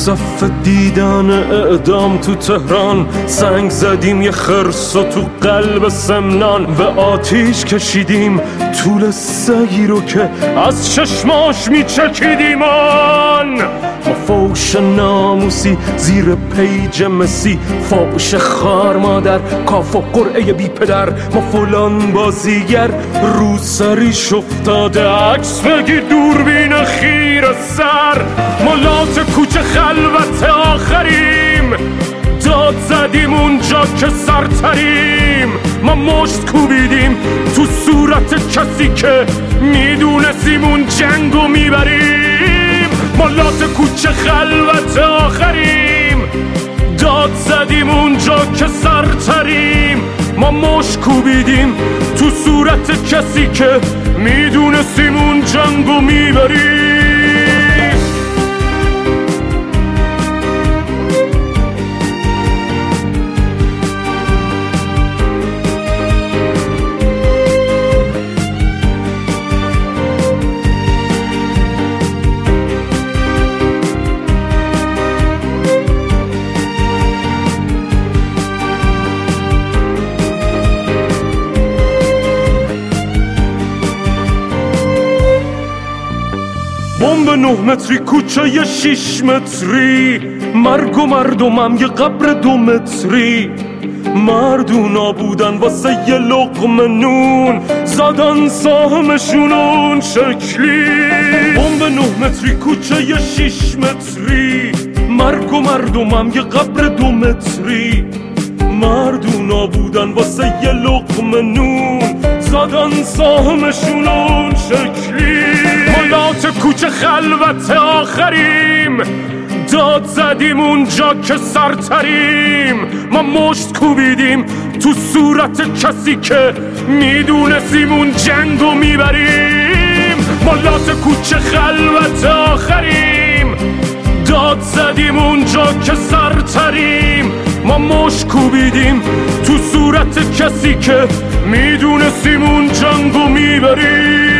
صف دیدن اعدام تو تهران، سنگ زدیم یه خرسو تو قلب سمنان و آتیش کشیدیم طول سگی رو که از چشماش میچکیدیم آن. ما فوش ناموسی زیر پیج مسی، فوش خار مادر کاف و قرعه بی پدر، ما فلان بازیگر رو سریش افتاده عکس بگیر دوربین خیر سر، ما لات کوچه خلوت آخریم، داد زدیم اونجا که سرتریم، ما مشت کوبیدیم تو صورت کسی که میدونستیم اون جنگو میبریم، ما لات کوچه خلوت آخریم، داد زدیم اونجا که سرتریم، ما مشت کوبیدیم تو صورت کسی که میدونستیم اون جنگو میبریم. بمب 9 متری کوچه 6 متری، مرگ و مردمم یه قبر 2 متری، مردونا بودن واسه یه لقمه نون، زدن سهمشون اون شکلی. بمب 9 متری کوچه 6 متری، مرگ و مردمم یه قبر 2 متری، مردونا بودن واسه یه لقمه نون، زدن سهمشون اون شکلی. مالات کوچه خلوت آخریم، داد زدیم اونجا که سرتریم، ما مشت کوبیدیم تو صورت کسی که میدونستیم اون جنگو میبریم، مالات کوچه خلوت آخریم، داد زدیم اونجا که سرتریم، ما مشت کوبیدیم تو صورت کسی که میدونستیم اون جنگو میبریم.